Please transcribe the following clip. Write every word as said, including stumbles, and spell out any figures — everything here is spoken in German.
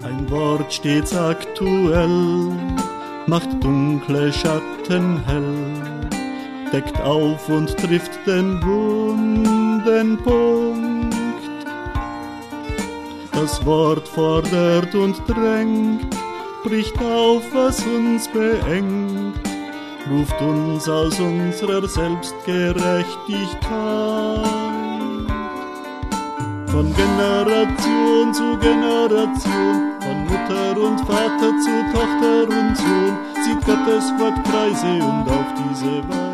Ein Wort stets aktuell, macht dunkle Schatten hell, deckt auf und trifft den wunden Punkt. Das Wort fordert und drängt, bricht auf, was uns beengt, ruft uns aus unserer Selbstgerechtigkeit. Von Generation zu Generation, von Mutter und Vater zu Tochter und Sohn, zieht Gottes Wort Kreise und auf diese Welt